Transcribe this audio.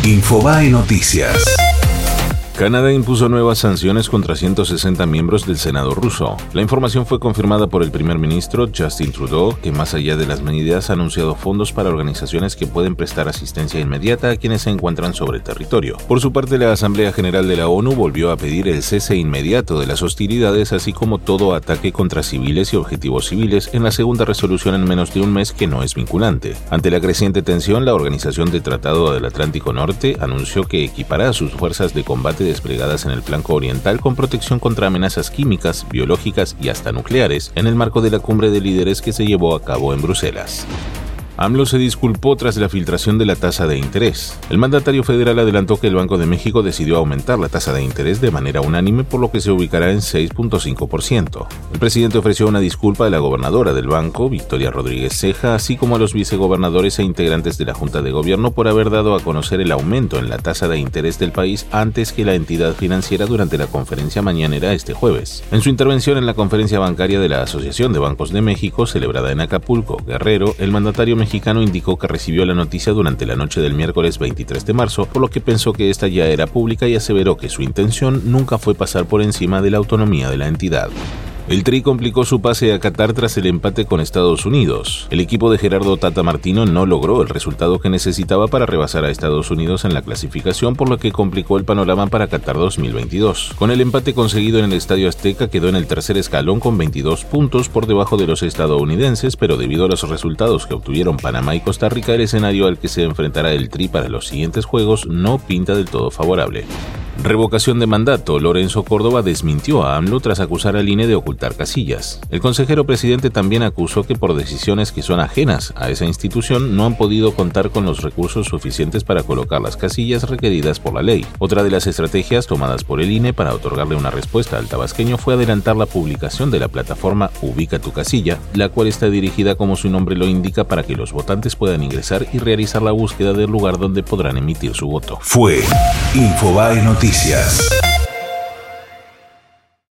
Infobae Noticias. Canadá impuso nuevas sanciones contra 160 miembros del Senado ruso. La información fue confirmada por el primer ministro Justin Trudeau, que más allá de las medidas ha anunciado fondos para organizaciones que pueden prestar asistencia inmediata a quienes se encuentran sobre el territorio. Por su parte, la Asamblea General de la ONU volvió a pedir el cese inmediato de las hostilidades, así como todo ataque contra civiles y objetivos civiles, en la segunda resolución en menos de un mes que no es vinculante. Ante la creciente tensión, la Organización del Tratado del Atlántico Norte anunció que equipará a sus fuerzas de combate desplegadas en el flanco oriental con protección contra amenazas químicas, biológicas y hasta nucleares, en el marco de la cumbre de líderes que se llevó a cabo en Bruselas. AMLO se disculpó tras la filtración de la tasa de interés. El mandatario federal adelantó que el Banco de México decidió aumentar la tasa de interés de manera unánime, por lo que se ubicará en 6.5%. El presidente ofreció una disculpa a la gobernadora del banco, Victoria Rodríguez Ceja, así como a los vicegobernadores e integrantes de la Junta de Gobierno por haber dado a conocer el aumento en la tasa de interés del país antes que la entidad financiera durante la conferencia mañanera este jueves. En su intervención en la conferencia bancaria de la Asociación de Bancos de México, celebrada en Acapulco, Guerrero, el mandatario mexicano indicó que recibió la noticia durante la noche del miércoles 23 de marzo, por lo que pensó que esta ya era pública y aseveró que su intención nunca fue pasar por encima de la autonomía de la entidad. El Tri complicó su pase a Qatar tras el empate con Estados Unidos. El equipo de Gerardo Tata Martino no logró el resultado que necesitaba para rebasar a Estados Unidos en la clasificación, por lo que complicó el panorama para Qatar 2022. Con el empate conseguido en el Estadio Azteca, quedó en el tercer escalón con 22 puntos por debajo de los estadounidenses, pero debido a los resultados que obtuvieron Panamá y Costa Rica, el escenario al que se enfrentará el Tri para los siguientes juegos no pinta del todo favorable. Revocación de mandato. Lorenzo Córdoba desmintió a AMLO tras acusar al INE de ocultar casillas. El consejero presidente también acusó que por decisiones que son ajenas a esa institución no han podido contar con los recursos suficientes para colocar las casillas requeridas por la ley. Otra de las estrategias tomadas por el INE para otorgarle una respuesta al tabasqueño fue adelantar la publicación de la plataforma Ubica tu casilla, la cual está dirigida, como su nombre lo indica, para que los votantes puedan ingresar y realizar la búsqueda del lugar donde podrán emitir su voto. Fue Infobae Noticias.